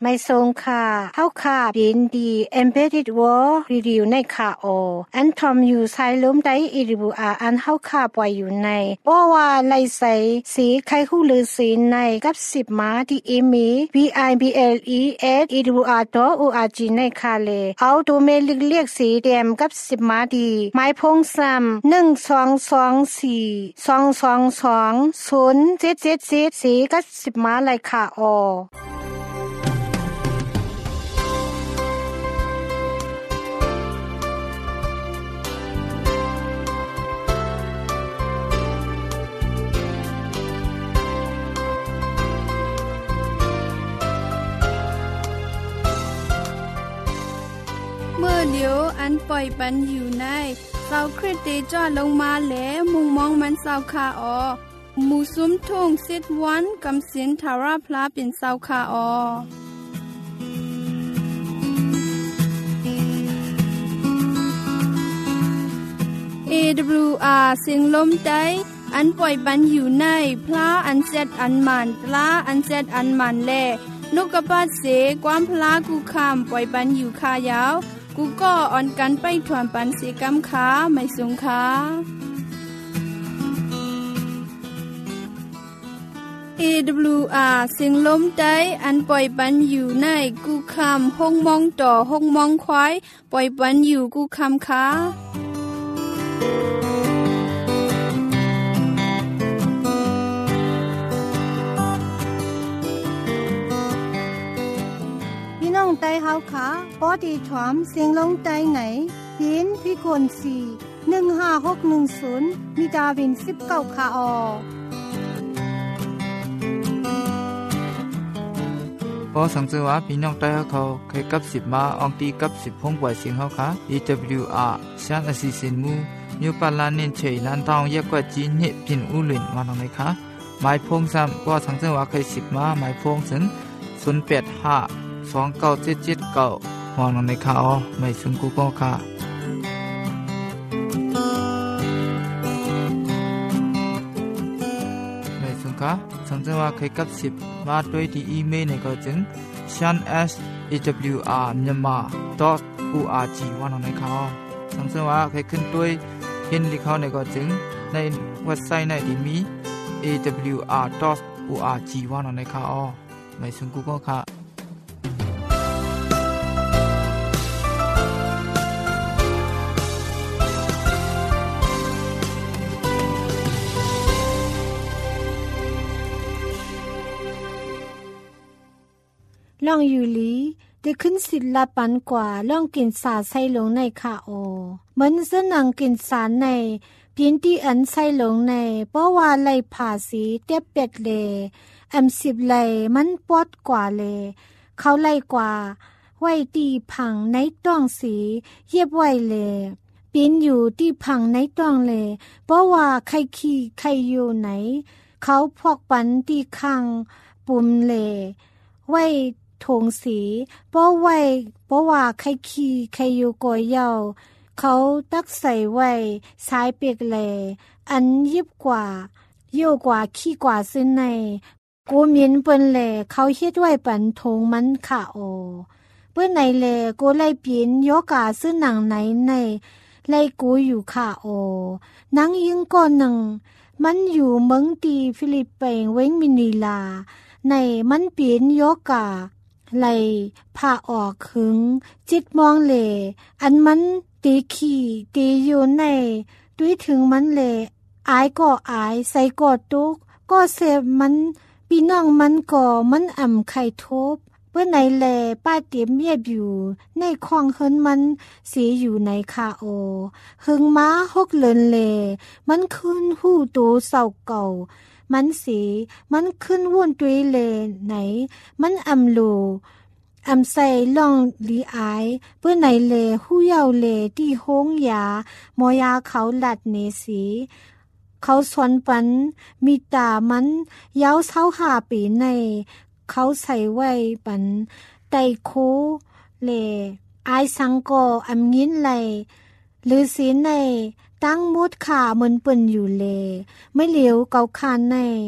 ไม่ทรงค่ะเฮาค่ะยินดี Embedded World Review ในค่ะอันทอมอยู่ไซลมได้อีริบูอาอันเฮาค่ะปล่อยอยู่ในบ่ว่าไลใสสีไข่ฮู้ลือสีในกับ10มาที่อีมี bible@edwr.org ในค่ะเลเอาตัวเมลิกเรียกสีแดมกับ10มาดีไม้พงซ้ำ1224 222 0777สีกับ10มาเลยค่ะเมื่อเดียวอันปล่อยปันอยู่ในเสาคริสติจอดลงมาแล้วมุงมองมันเสาคาหมู่ซุ้มทุ่งซิดวันกำสินทาราพลาเป็นเสาคาAWR เสียงลมใจอันปล่อยปันอยู่ในพระอันเจ็ดอันมันปลาอันเจ็ดอันมันแลนกกระปาดเสความพลากูคำปล่อยปันอยู่คายาวกูก็อ่อนกันไปถวนปันเสกำขาไม่สูงขาAWR เสียงลมใจอันปล่อยปันอยู่ในกูคำห้องมองต่อห้องมองควายปล่อยปันอยู่กูคำขาน้องไตเฮาค่ะปอดีถวมเสียงลงไตไหนยินพี่คน4156110มีดาวิน19ค่ะพอสังเกตว่าพี่น้องไตเขาเคยกับ10มาอองตีกับ10พงปล่อยเสียงเฮาค่ะ EWR ชันอสิสินมูนิวปาลานินเฉยลันทองแยกกว่าจีนเฮพินอุลินมาตรงไหนคะหมายพงซ้ำก็สังเกตว่าเคย10มาหมายพงถึง085 2977มองในข่าวไม่ซึ่งกูก็ค่ะไม่ซึ่งค่ะสังเกตว่าเคยกับ10มาด้วยที่อีเมลในก็จึง shanawr.myanmar.org ว่าในข่าวสังเกตว่าเคยขึ้นด้วยเห็นลิข่าวในก็จึงในเว็บไซต์ในที่มี awr.org ว่าในข่าวไม่ซึ่งกูก็ค่ะล่องอยู่ลีได้ขึ้นศิลปันกว่าล่องกินสาใส่ลงในค่ะเหมือนเสนังกินสารในเพียนที่อันใส่ลงในเพราะว่าไหลผ่าสีเตียบเป็ดเลย10ไหลมันปอดกว่าเลยเขาไหลกว่าไว้ตีผังในต้องสีเย็บไว้เลยปีนอยู่ที่ผังในต้องเลยเพราะว่าใครขี่ใครอยู่ไหนเขาพวกปันที่ข้างปุ่มเลยไว้ถงสีเพราะว่าใครขี่ใครอยู่ก่อยาวเขาตักใส่ไว้สายเปียกแลอันยิบกว่าเยี่ยวกว่าขี้กว่าซึ่งในกูมินเปิ้นแลเขาเฮ็ดไว้ปันทงมันค่ะเปิ้นไหนแลกูไล่ปีนโยกาซึ่งหนังไหนในไล่กูอยู่ค่ะนังยิงก่อนหนึ่งมันอยู่เมืองตีฟิลิปปินส์เวงมินิลาในมันปีนโยกาไหลผ่าออกขึงจิตมองเลอันมันตีขี่ตีอยู่ในด้วยถึงมันเลอายก็อายใส่ก็ตุกก็เสพมันพี่น้องมันก็มันอ่ำไข่ทบเพื่อไหนแลป้าเตรียมเมียบอยู่ในคลองเฮินมันสีอยู่ในคาหึงม้าฮกเลินเลมันขึ้นหู้ตูเศร้าเก่ามันสีมันขึ้นวุ่นตุยเลไหนมันอำลูอำใส่ล่องลีอายเพื่อไหนเลหู้เยาเลที่โฮงยามอยาเขาหลัดเนสีเขาสวนปันมีตามันยาว25ปีในเขาใส่ไว้ปันไตโคเลอายสังก็อำงินไหลหรือสีในตั้งมุดขาเหมือนเปิ่นอยู่เลไม่เหลียวเกาคานใน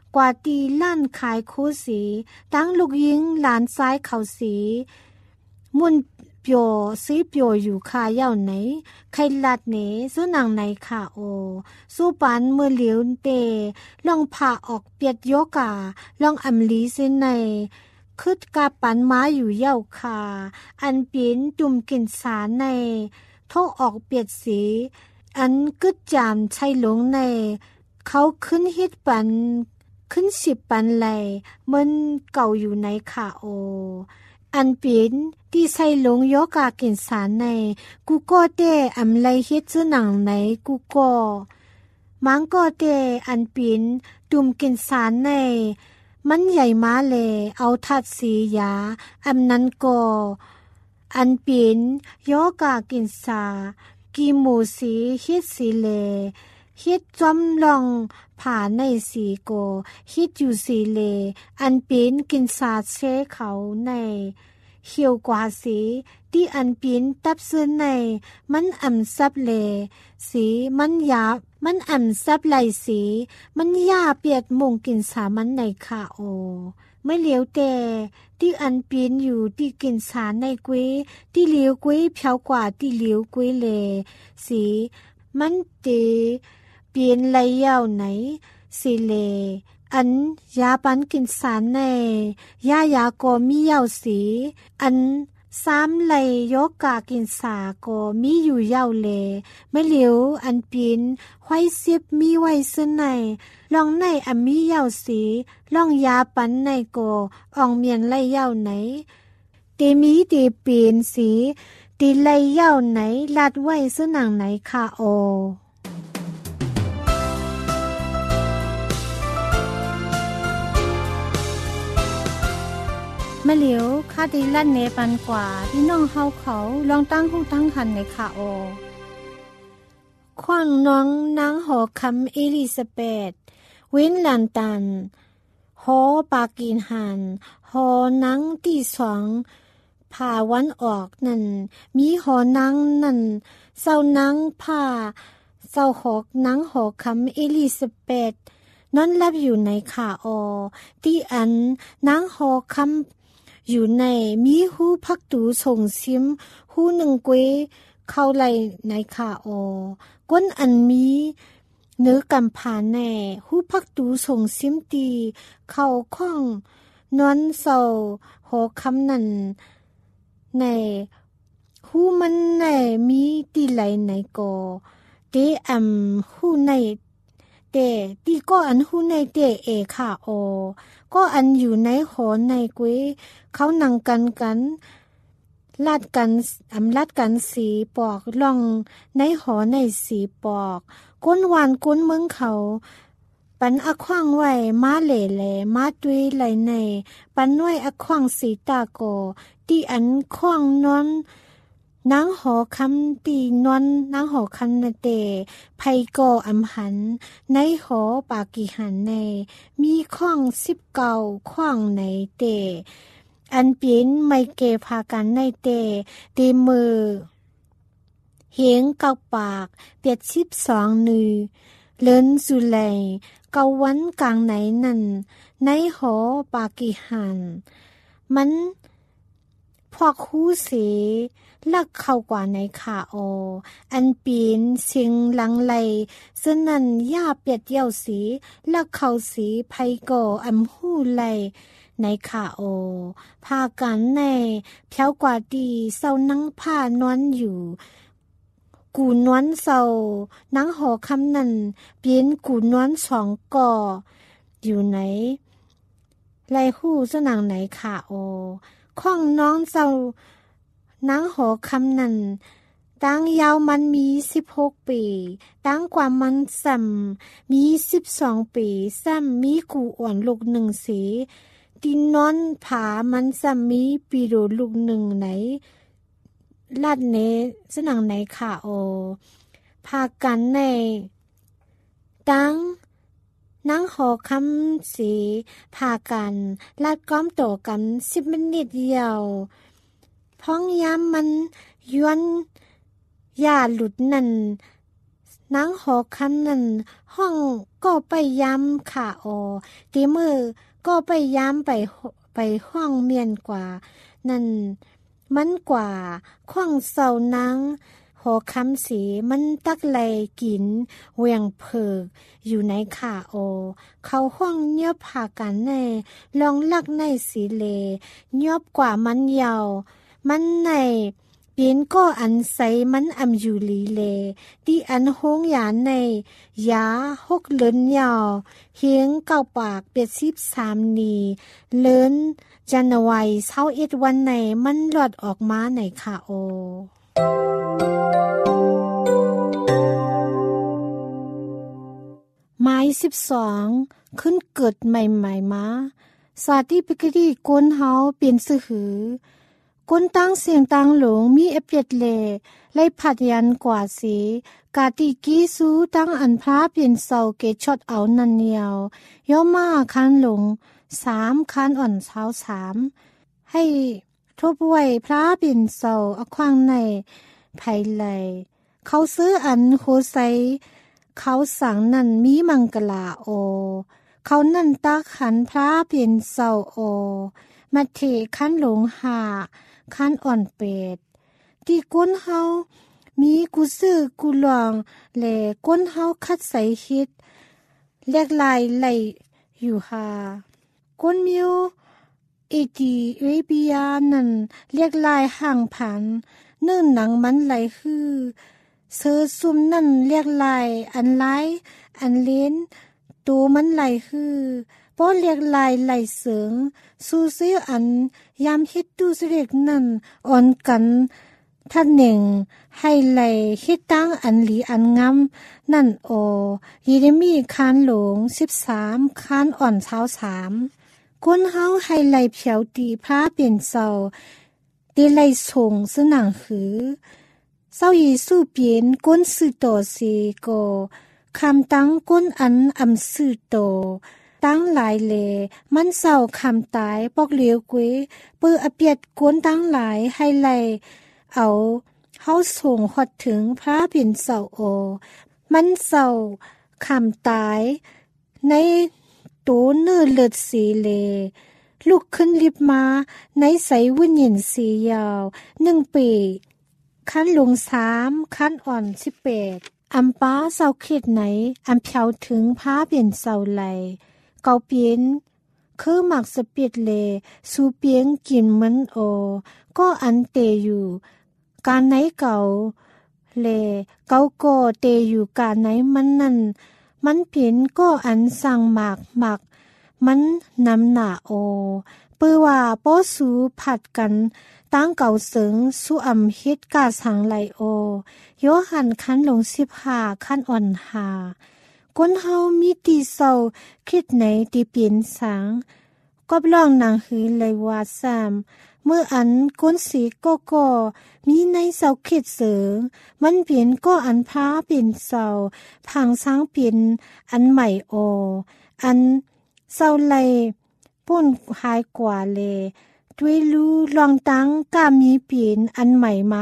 กว่าตีล้านขายคู่สีตั้งลูกยิงหลานซ้ายเขาสีมุนเปียวสีเปียวอยู่คาเย่าไหนใครลัดเนสู้นางไหนค่ะโอสู้ปันเมื่อเหลียวเตลองผ่าออกเปียดโยกาลองอำลีเส้นในคึดกาปันม้าอยู่เย่าคาอันปีนจุ่มกินสาในโทออกเปียดสีอันกึดจามใช่หลงในเขาขึ้นฮิตปันขึ้น10ปันไหลมันเก่าอยู่ในขาโออันปีนที่ใส่หลงโยกากินสารในกูก็เตอำไลฮิตซื้อหนังไหนกูก็มังก็เตอันปีนตุ่มกินสารในมันใหญ่มาเลยเอาทัดสียาอำนั้นก็อันปีนโยกากินสากีหมูสีฮิตสีเลฮิตจอมลองผ่าในสีโกฮิตอยู่สีเลอันเป็นกินสาเชเขาในเขียวกว่าสีที่อันเป็นตับซื้อในมันอ่ำซับเลสีมันหยาบมันอ่ำซับไหลสีมันยาเปียดมงกินสามันในขาโอไม่เหลียวแต่ที่อันปีนอยู่ที่กินสารในกุ้ยที่เหลียวกุ้ยเพียวกว่าที่เหลียวกุ้ยเลสีมันตีเปลี่ยนไหลยาวไหนสิเลอันยาปันกินสารในยาก็มียาวสีอัน3ไหลยกกากินสาก็มีอยู่ยาวเลไม่เหลียวอันปีนไว้10มีไว้ซึ่งในลองในอันมียาวสีลองยาปันในก็อ่องเมียนไหลยาวไหนเตมีเตเปลี่ยนสีตีไหลยาวไหนลาดไว้ซึ่งหนังไหนค่ะโอมะเหลียวคาดีลั่นเนปันกว่าพี่น้องเฮาเขาลองตั้งหูตั้งหันในค่ะโอขว้างน้องนางหอคำเอลิซาเบธเว้นลันตันหอปากีนหันหอนังที่2ผ่าวันออกนั่นมีหอนังนั่นเศร้านังผ่าเศร้าหอกนังหอคำเอลิซาเบธนอนรับอยู่ในขาออที่อันนางหอคำอยู่ในมีหูพักตูส่งซิมหูหนึ่งกวยเข้าไหลในขาออก้นอันมีเนื้อกำผาแน่หูพักตูส่งซิมตีเข้าข้องนอนเศร้าหอคำนั้นในหูมันในมีตีไหลในกอเตหูในเตตีก็อันหูในเตเอค่ะโอก็อันอยู่ในหอในกุ้ยเขานั่งกันลาดกันสีปอกล่องในหอในสีปอกก้นหวานก้นเมืองเขาปันอะขว้างไว้มาเหล่มาตุยไหลในปันน้อยอะขว้างสีตาโกที่อันขว้างนอนนางหอคำตีนอนนางหอคำนาเตไพโกอำหันในหอปากีหันในมีข้อง19ข้องในเตอันเปลี่ยนไม่เกพากันในเตตีมือเหียงเกาปากเปียด12นือเลินสุไลเกาวันกลางไหนนั่นในหอปากีหันมันพวกหูสีลักเข้ากว่าในขาโออันปีนเสียงหลังไหลสนั่นย่าเปียดเยี่ยวสีลักเข้าสีไพโกอำหูไหลในขาโอพากันในเพียวกว่าดีเศร้านั่งผ้านอนอยู่กูนวนเศร้านั่งหอคำนั้นเปลี่ยนกูนวน2ก่ออยู่ไหนไหลหูสนังไหนขาโอข้องน้องเศร้านางหอคำนั้นตั้งยาวมันมี16ปีตั้งกว่ามันซ้ำมี12ปีซ้ำมีกูอ่อนลูก1สีตีนอนผามันซ้ำมีปีโดลูก1ไหนลาดเนสนังไหนค่ะโอพากันในตั้งนางหอคำสีพากันลาดก้อมโตกัน10 มินิตเดียวพ้องย้ำมันย้อนยาหลุดนั่นนางหอคำนั้นห้องก็ไปย้ำค่ะตีมือก็ไปย้ำไปห้องเมียนกว่านั่นมันกว่าข้องเศร้านางหอคำสีมันตักไหลกินเวียงเพิกอยู่ในขาเขาห้องเงียบพากันในลองลักในสีเลเงียบกว่ามันยาวมันในเปลี่ยนก็อันใสมันอำอยู่ลีเลที่อันโฮงยาในยาหกเลินยาวเฮียงเก้าปากเปียด13นีเลินจันวัย21วันในมันหลอดออกมาในค่ะหมาย12ขึ้นเกิดใหม่ๆมาสาธิปิกดีกวนเฮาเปลี่ยนซื่อหือกวนตั้งเสียงตั้งหลงมีเอเปียดเลไล่ผัดยันกว่าสีกาติกีสูตั้งอันพระเปลี่ยนเศร้าเกชดเอานันเนียวย่อมาคันหลง3คันอ่อนเช้า3ให้ทบไว้พระเปลี่ยนเศร้าอควางในไผไหลเขาซื้ออันโคไซเขาสั่งนั่นมีมังกลาเขานั่นตักขันพระเปลี่ยนเศร้ามาเทคันหลงหาคันอ่อนเป็ดที่ก้นเฮามีกุซื้อกุลองและก้นเฮาคัดใส่ฮิตแลกลายไหลอยู่หาก้นมิวเอดีเอเบียนั่นเรียกลายห่างผันเนื่องหนังมันไหลคือเสือซุ่มนั่นเรียกลายอันไลอันเล้นตัวมันไหลคือป้อเรียกลายไหลเสืองสู้เสียอันยามฮิตตูเสด็จนั่นอ่อนกันท่านหนึ่งให้ไหลฮิตตั้งอันหลีอันงามนั่นเยเรมีคานหลง13คานอ่อนเช้า3ก้นเฮาให้ไหลเผียวตีพระเปลี่ยนเศร้าตีไหลส่งสนังหือเศร้ายีสู้เปลี่ยนก้นสื่อต่อสีก็คำตั้งก้นอันอำสื่อต่อตั้งหลายเลมันเศร้าคำตายปอกเหลียวกุ้ยปื้ออเปียดก้นตั้งหลายให้ไหลเอาเฮาส่งฮอดถึงพระเปลี่ยนเศร้ามันเศร้าคำตายในตูเนื้อเลือดสีเลลุกขึ้นลิบมาในใสวุ่นเย็นสียาว1ปีคันหลง3คันอ่อน18อำป้าเศร้าเข็ดไหนอำเพียวถึงพระเปลี่ยนเศร้าไหลเกาเปลี่ยนคือหมักสปิดเลสูเปียงกินมันก็อันเตอยู่การไหนเก่าเลเกาก็เตอยู่การไหนมันนั่นมันเปลี่ยนก็อันสั่งหมากมันนำหนาปื้อว่าป้อสูผัดกันตั้งเก่าเสิงสู้อำฮิตกาสังไหลโยหันคันหลง15คันอ่อนหาก้นเฮามีตีเศร้าคิดไหนตีเปลี่ยนสังก็ลองนางหือเลยว่าเมื่ออันก้นสีก็มีในเศร้าคิดเสิงมันเปลี่ยนก็อันพาเปลี่ยนเศร้าพังสังเปลี่ยนอันใหม่อันเศร้าไหลป่นหายกว่าเลด้วยรู้ลองตั้งกามีเปลี่ยนอันใหม่มา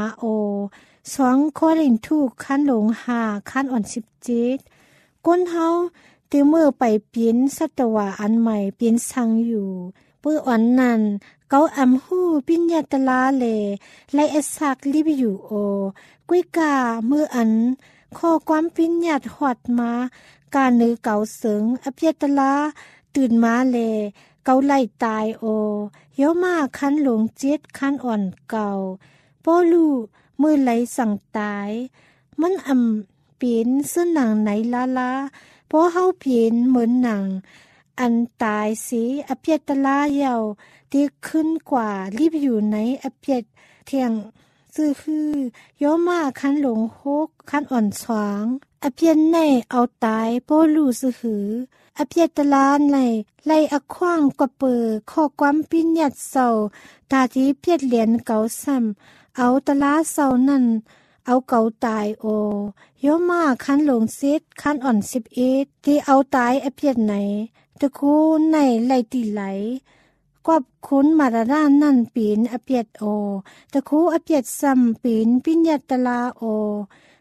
2โครินทูคันหลง5คันอ่อน17ก้นเฮาเตเมื่อไปเปลี่ยนสัตวะอันใหม่เปลี่ยนสังอยู่ปื้ออ่อนนั้นเกาอำหู้ปิญญาตลาเลไลเอสักลิบอยู่กุ้ยกาเมื่ออันข้อความปิญญาตหอดมาการเนื้อเก่าเสิงอภิยตลาตื่นมาเลเกาไล่ตายเยอะมากคันหลง7คันอ่อนเก่าป้อลูมือไหลสั่งตายมันเปลี่ยนเสื้อหนังไหนลาเพราะเฮาเปลี่ยนเหมือนหนังอันตายสีอภิยตลาเยาวที่ขึ้นกว่ารีบอยู่ในอภิยเทียงซื่อคือย่อมาคันหลง6คันอ่อนสวางอภิยในเอาตายป้อลูซื่อหืออภิยตลาในไล่อขว้างกว่าเปิดข้อความปิญญาตเศร้าตาที่เพียดเหรียญเก่าซ้ำเอาตลาเศร้านั่นเอาเก่าตายย่อมาคันหลง10คันอ่อน11ที่เอาตายอภิยไหนตะคูในไล่ตีไหลกอบคุณมาราด้านนั่นปีนอภิยตตะคูอภิยซ้ำปีนปิญญาตลา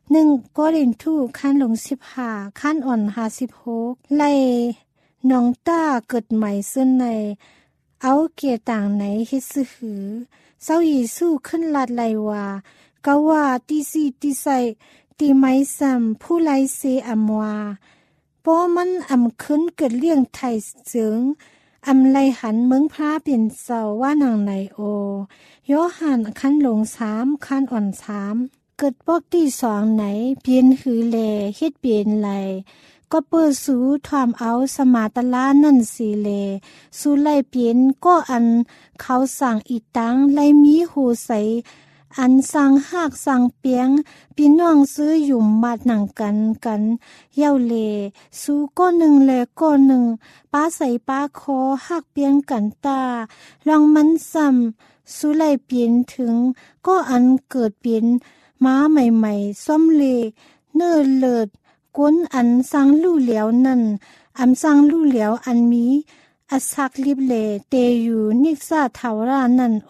1 โกรินทูขั้นลง15ขั้นอ่อน56ไล่น้องต้าเกิดใหม่ซึ่งในเอาเกียต่างไหนเฮ็ดซื่อหือเศร้ายีสู้ขึ้นลาดไลว่ากะว่าตีสีตีใส่ตีไม้ซ้ำผู้ไลเสอำว่าป้อมันอำขึ้นเกิดเลี้ยงไทยเสืองอำไลหันเมืองพระเปลี่ยนเศร้าว่านางไหนโอยอหันขั้นลง3ขั้นอ่อน3เกิดปอกที่2ไหนเปลี่ยนหือแลเฮ็ดเปลี่ยนไหลก็เปิดสู่ถอมเอาสมาตลานั่นสิเลสู่ไล่เปลี่ยนก็อันเขาสั่งอีตังไล่มีหูใสอันสั่งหากสั่งเปียงพี่น้องซื้ออยู่มาดหนังกันเย้าเลสู่ก็หนึ่งแลก็หนึ่งป้าใส่ป้าคอหักเปียงกันตาลองมันซ้ำสู่ไล่เปลี่ยนถึงก็อันเกิดเปลี่ยนม้าใหม่ๆซ้อมเลเนื้อเลิศก้นอันสังลู่เหลียวนั่นอำสังลู่เหลียวอันมีอสักลิบเลเตอยู่นิกซาเทารานั่นโอ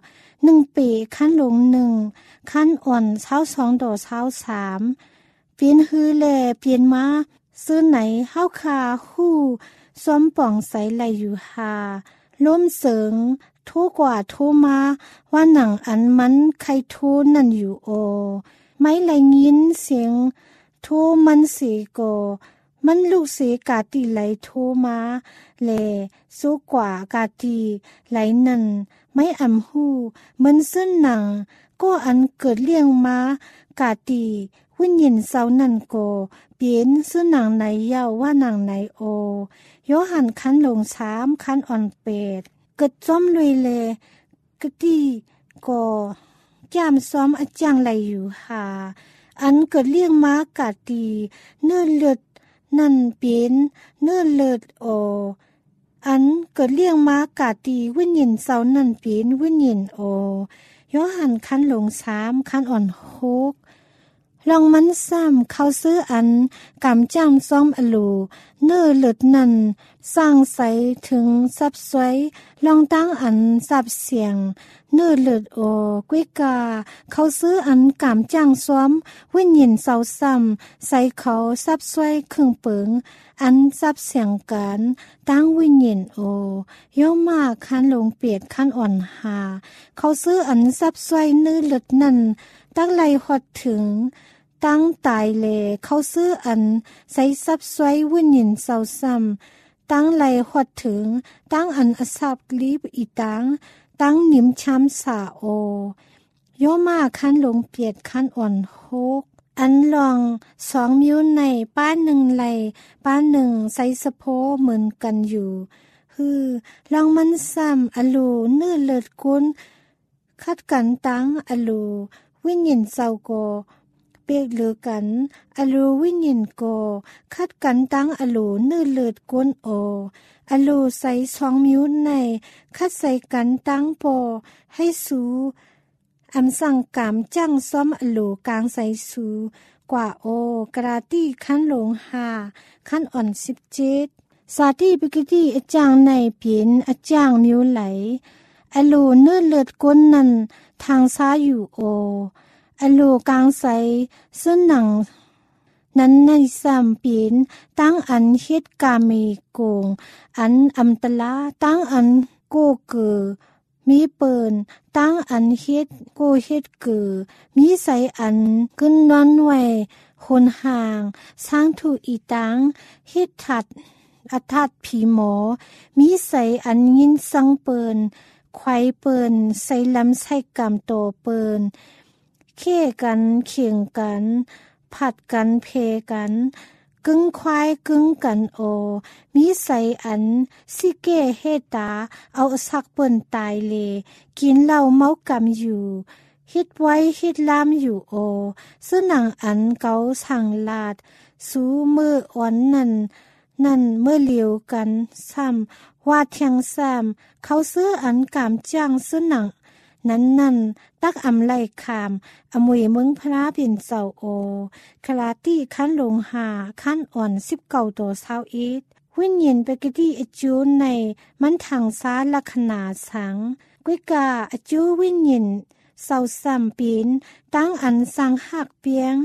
1ปีขั้นลง1ขั้นอ่อน22ต่อ23เปลี่ยนฮือแลเปลี่ยนมาซื้อไหนเฮาคาฮู้ซ้อมป่องใสไหลอยู่หาล้มเสริงโทกว่าโทมาว่าหนังอันมันใครโทนั่นอยู่โอไม่ไหลยินเสียงโทมันสีโกมันลูกสีกาตีไหลโทมาแลสู้กว่ากาตีไหลนั่นไม่อำหูมันซึ่นหนังก็อันเกิดเลี้ยงมากาตีวิญญาณเศร้านั่นโกเปลี่ยนซึ่นหนังไหนเย้าว่าหนังไหนโอยอหันคันลง3คันอ่อนเป็ดเกิดจ้อมลุยเลกะตีก็ยามซ้อมอาจารย์ไหลอยู่หาอันเกิดเลี้ยงม้ากาตีเนื้อเลือดนั่นเปลี่ยนเนื้อเลือดโออันเกิดเลี้ยงม้ากาตีวิญญาณเศร้านั่นเปลี่ยนวิญญาณโอยอหันคันลง3คันอ่อน6ลองมันซ้ำเขาซื้ออันกำจ้างซ้อมอลูเนื้อเลือดนั่นสร้างใสถึงซับสวยลองตั้งอันซับเสียงเนื้อเลือดโอกุ้ยกาเขาซื้ออันกำจ้างซ้อมวิญญาณเศร้าซ้ำใส่เขาซับสวยครึ่งเปิงอันซับเสียงกันตั้งวิญญาณโอย่อมาคันลงเปียดคันอ่อนหาเขาซื้ออันซับสวยเนื้อเลือดนั่นตั้งไหลหดถึงตั้งตายเลเขาซื้ออันใส่ซับสวยวิญญาณเศร้าซ้ำตั้งไหลหดถึงตั้งอันอสับลีบอีตั้งนิ่มช้ำสาโอย่อมาคันลงเปียดคันอ่อน6อันลอง2มิ้วในป้า1ไหลป้า1ใส่สะโพเหมือนกันอยู่ลองมันซ้ำอลูเนื้อเลือดกุนคัดกันตั้งอลูวิญญาณเศร้าโกเปียกเหลือกันอลูวิญญาณโกคัดกันตั้งอลูเนื้อเลือดกุนโออลูใส่2มิ้วในคัดใส่กันตั้งโปให้สูอำสั่งกามจ้างซ้อมอลูกลางใส่สูกว่าโอกราตีขั้นลง5ขั้นอ่อน17สาธิปิกติอาจารย์ในเปลี่ยนอาจารย์มิ้วไหลอลูเนื้อเลือดก้นนั่นทางซ้ายอยู่โออลูกลางใสซึ่งหนังนั้นในซ้ำเปลี่ยนตั้งอันเฮ็ดกาเมโกงอันอำตลาตั้งอันโกเกอมีเปินตั้งอันเฮ็ดโกเฮ็ดเกือมีใสอันกึ้นนอนไว้คนห่างสร้างถูอีตังเฮ็ดถัดอัทัดผีหมอมีใสอันยินสังเปินไขว้เปินใส่ลำไส้กำโตเปินเค่กันเคียงกันผัดกันเพกันกึ่งควายกึ่งกันโอมีใสอันสิเกเฮตาเอาสักเปิ้นตายเลกินเหล้าเมากำอยู่ฮิดไว้ฮิดลามอยู่โอซึ่งหนังอันเกาสั่งลาดสูมืออ่อนนั่นเมื่อเหลียวกันซ้ำว่าเทียงซ้ำเขาซื้ออันกามจ้างซึ่งหนังนั้นตักอำไลคามอมวยเมืองพระเป็นเจ้าโอคลาตี้ขั้นลง5ขั้นอ่อน19ต่อ21วิญญาณปกติอจูในมันทางซ้าลักษณะสังกุ้ยกาอจูวิญญาณเศร้าซ้ำปีนตั้งอันสังหักเปียง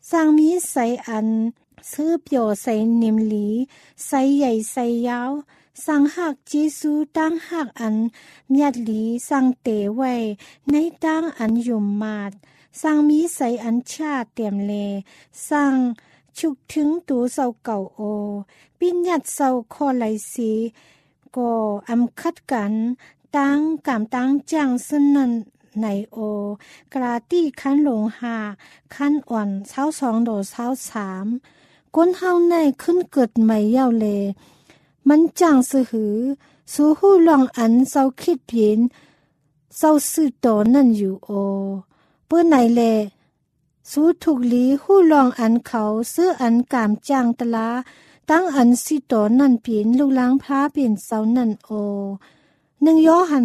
สั่งมีใส่อันซื้อเปียวใส่นิมหลีใส่ใหญ่ใส่ยาวสั่งหักเจซูตั้งหักอันเมียดหลีสั่งเตไว้ในตั้งอันยุ่มมาดสั่งมีใส่อันชาเต็มเลสั่งฉุกถึงตูเศร้าเก่าโอปิญญาเศร้าคอไหลสีก็อำคัดกันตั้งกำตั้งจังสนันในโอกราตี้คันหลงหาคันอ่อนเช้า2 โดเช้า3ก้นเฮาในขึ้นเกิดใหม่เย้าเลมันจังสือหือสู้หู้ลองอันเศร้าคิดเพียนเศร้าสื่อโตนั่นอยู่โอเปื้อไหนเลสู้ถูกลีหู้ลองอันเขาซื้ออันกามจังตะลาตั้งอันสิโตนั่นเพียนลูกล้างพระเปลี่ยนเศร้านั่นโอ1 ย้อหัน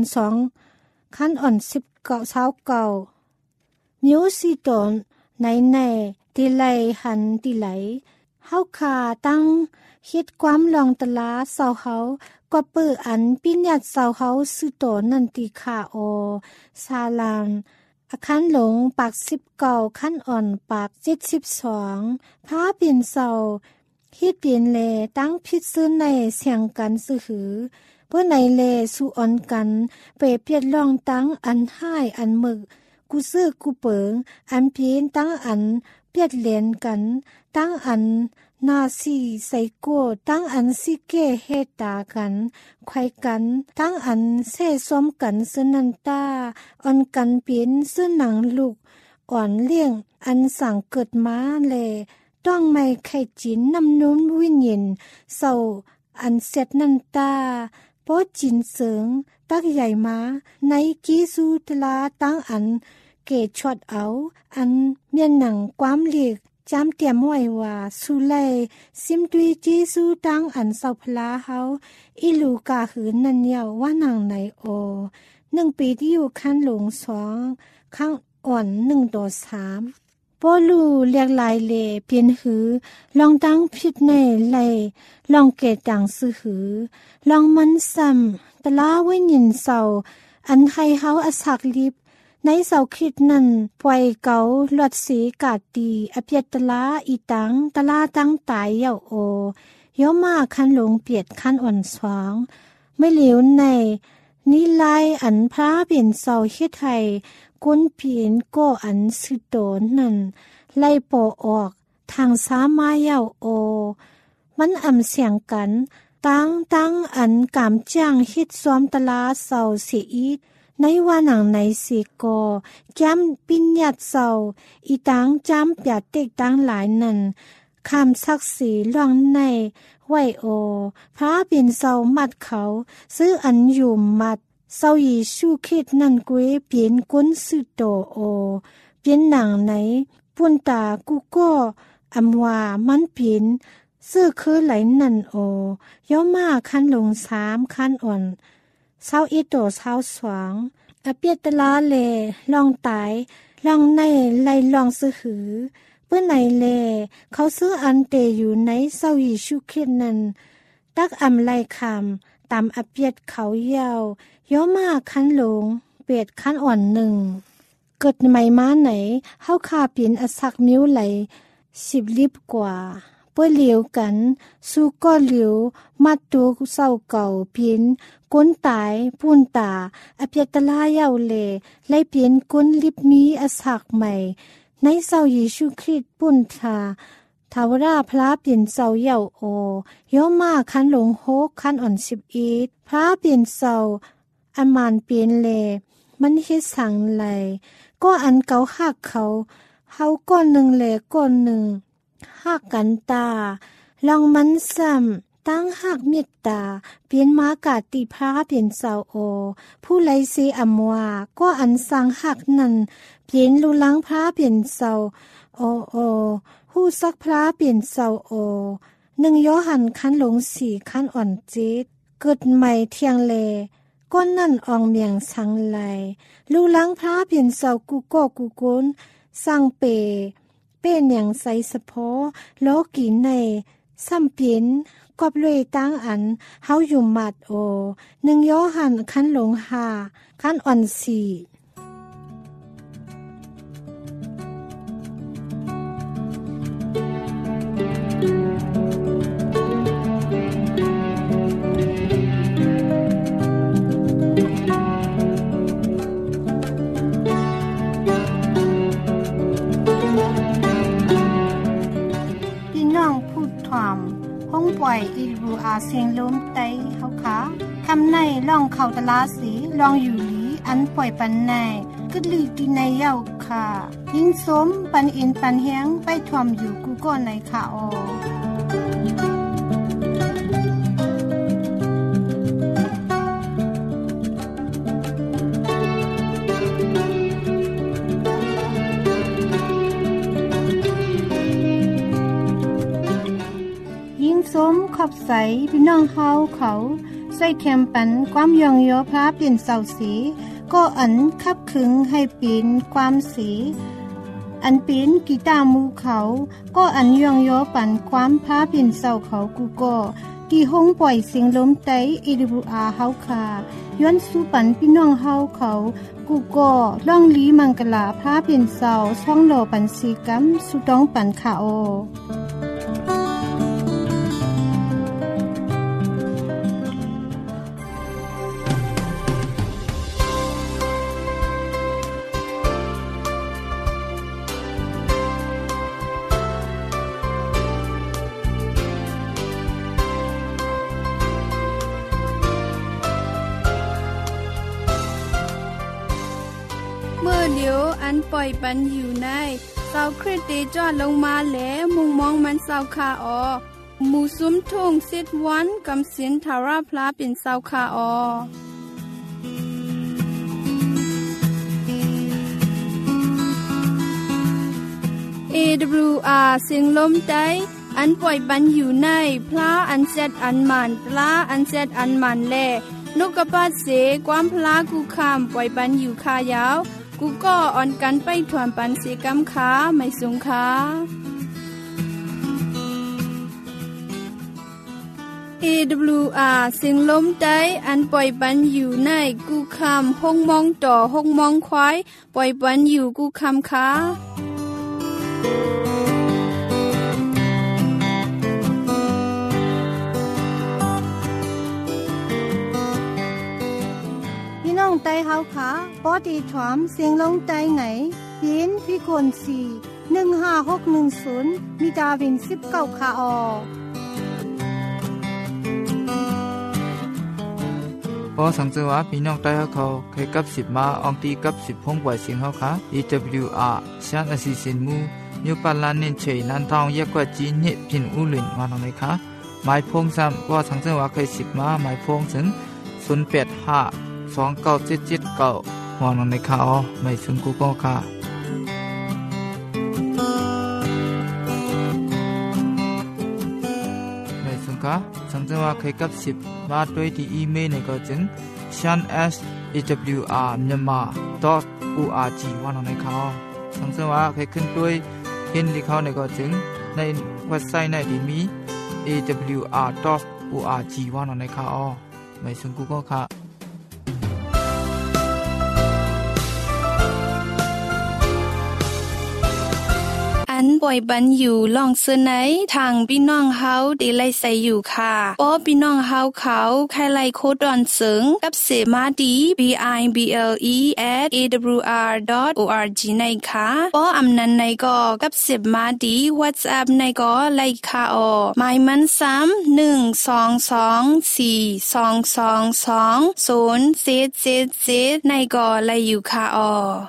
2คันอ่อน10 เก่าเช้าเก่ามิวสิโตนในติไลหันติไหลเฮาคาตั้งคิดความลองตะลาเศร้าเฮาก็เปื้ออันปิญญาเศร้าเฮาสิโตนั่นติคาโอซาลานอาคันหลงปาก19คันอ่อนปาก72พาเปลี่ยนเศร้าคิดเปลี่ยนเลตั้งพิษซื้อในเสียงกันซื้อหือเพื่อในเลสู่อ่อนกันเปเปียดลองตั้งอันห้ายอันมึกกูซื้อกูเปิงอันเพียนตั้งอันเปียดเหรียญกันตั้งอันนาซีใส่โกตั้งอันซิเกเฮตากันไขว้กันตั้งอันเซ่ซ้อมกันซึนันตาอ่อนกันเปลี่ยนซึหนังลูกอ่อนเลี้ยงอันสั่งเกิดมาเลต้องไม่ไข่จินน้ำนุ่นวิญญาณเศร้าอันเสร็จนันตาพอจินเสริงตักใหญ่มาในกีซูตลาตั้งอันเกชดเอาอันเมียนหนังความเลีกจำเตรียมไว้ว่าสุไลซิมตุยจีซูตั้งอันเศร้าพลาเฮาอิลูกาหืนนันเยาว่าหนังไหนโอ1 ปีที่อยู่คันหลง2ข้างอ่อน1 ต่อ 3ปอลูเรียกลายเลเปลี่ยนหือลองตั้งผิดในไลลองเกตังซื้อหือลองมันซ้ำตะลาไว้ยินเศร้าอันให้เฮาอสักลิบในเสาคิดนั่นปล่อยเกาลวดสีกาตีอเปียตะลาอีตังตะลาตั้งตายเย่าโอยอมาคันหลงเปียดคันอ่อนสวางไม่เหลียวในนิลายอันพระเปลี่ยนเสาเฮ็ดไทยก้นเปลี่ยนก็อันสิโตนนั่นไล่ปอออกทางสามาเย่าโอมันอำเสียงกันตั้งอันกามจ้างเฮ็ดซ้อมตะลาเสาเสียอีดในว่าหนังในสีกอจำปิญญาเศร้าอีตังจำอย่าเต็กตังหลายนั่นคำศักดิ์ศรีล่องในไหวโอพระเป็นเศร้ามัดเขาซื้ออันอยู่มัดเศร้ายีชูคิดนั่นกวยเปลี่ยนก้นสุดโตโอเปลี่ยนหนังไหนปุ่นตากูก็อำว่ามันเปลี่ยนซื้อคือไหลนั่นโอย่อมาคันหลง3คันอ่อน21 ต่อ 22อเปียตลาเลลองตายลองในไล่ลองซื้อหือเพื่อไหนเลเขาซื้ออันเตอยู่ในเศร้ายีชุคิดนั้นตักอำไล่คำตามอเปียดเขาเยาวย่อมาคันหลงเปียดคันอ่อน1เกิดใหม่มาไหนเฮาคาเปลี่ยนอสักมิ้วไหล10 ลิบกว่าเพื่อเหลียวกันสู้ก็เหลียวมัดตัวเศร้าเก่าเพียนก้นตายปุ่นตาอเปียตลาเยาเลไล่เปลี่ยนก้นลิบมีอสักใหม่ในเศร้าเยซูคริสต์ปุ่นทาวราพระเปลี่ยนเศร้าเยาโอย่อมาคันหลง6คันอ่อน11พระเปลี่ยนเศร้าอันมานเปลี่ยนเลมันเฮ็ดสังไหลก็อันเก่าหักเขาเฮาก้อน1เลก้อน1หักกันตาลองมันซ้ำตั้งหักเมตตาเปลี่ยนมากาติพระเปลี่ยนเศร้าโอผู้ไลเซอำว่าก็อันสังหักนั่นเปลี่ยนลูลังพระเปลี่ยนเศร้าโอผู้ซักพระเปลี่ยนเศร้าโอ1 ย้อหันคันหลง4คันอ่อน7เกิดใหม่เทียงเลก้นนั่นอองเมียงสังไหลลูลังพระเปลี่ยนเศร้ากูก็กูก้นสังเป็นอย่างใสสะโพโลกีในซ้ำเปลี่ยนกอบเลยตั้งอันเฮาอยู่มัดโอ1 ย้อหันคันหลง5คันอ่อน4 AWR เสียงลมไต้เฮาค่ะคำในล่องเข้าตลาสีลองอยู่หลีอันปล่อยปันในกึดลือดีในเย้าค่ะยิงสมปันอินปันเฮียงไปถ่วมอยู่กูก็ในค่ะออสมขอบใสพี่น้องเฮาเขาใส่แคมปันความยองโยพระเปลี่ยนเสาสีก็อันคับขึงให้ปีนความสีอันปีนกีตาร์มูเขาก็อันยองโยปันความพระเปลี่ยนเสาเขากูก็ที่ห้องปล่อยเสียงลมไต้ AWR เฮาค่ะย้อนสู้ปันพี่น้องเฮาเขากูก็ล่องลีมังกลาพระเปลี่ยนเสาช่องโลปันสีกัมสุต้องปันค่ะโอเดี๋ยวอันปล่อยปันอยู่ในเสาคริสเตจอดลงมาแหลมุงมองมันเสาคาออหมู่ซุ้มทุ่งซิดวันกำสินทาราพลาเป็นเสาคาออAWR เสียงลมไต้อันปล่อยปันอยู่ในพลาอันเซตอันมันปลาอันเซตอันมันแลนกกระปาดเสความพลากูคามปล่อยปันอยู่คายาวกูก็อ่อนกันไปถ่วมปันเสกำขาไม่สูงขาAWR เสียงลมไต้อันปล่อยปันอยู่ในกูคามห้องมองต่อห้องมองควายปล่อยปันอยู่กูคามขาไต้เฮาค่ะปอดีถวมเสียงลงไต้ไหนยินพี่คน4156110มีดาวิน19ค่ะออพอสังเกตว่าพี่น้องไต้เขาเคยกับ10มาอองตีกับ10พงกว่าเสียงเฮาค่ะ AWR ชานอสิสินมูนิวปาลานินเชยนันทองยะกว่าจีนิพินอุลินมาหน่อยค่ะหมายพงซ้ำว่าสังเกตว่าเคย10มาหมายพงถึง085 297779หัวหนในข่าวไม่ซึ่งกูก็ค่ะไม่ซึ่งค่ะสังเกตว่าเคยกับ10มาด้วยที่อีเมลในก็จึง shan@awr.myanmar.org หัวหนในข่าวสังเกตว่าเคยขึ้นด้วยเห็นที่เขาในก็จึงในเว็บไซต์ในที่มี awr.org หัวหนในข่าวไม่ซึ่งกูก็ค่ะอันป่อยบันอยู่ล่องเสนยทางพี่น้องเฮาได้ไล่ใส่อยู่ค่ะป้อพี่น้องเฮาเขาใครไล่โคดอนเสิงกับเสมาดี bible@awr.org ในค่ะป้ออำนันในก็กับเสมาดี WhatsApp ในก็ไล่ค่ะออหมายมันซ้ำ1224222 077ในก็ไล่อยู่ค่ะออ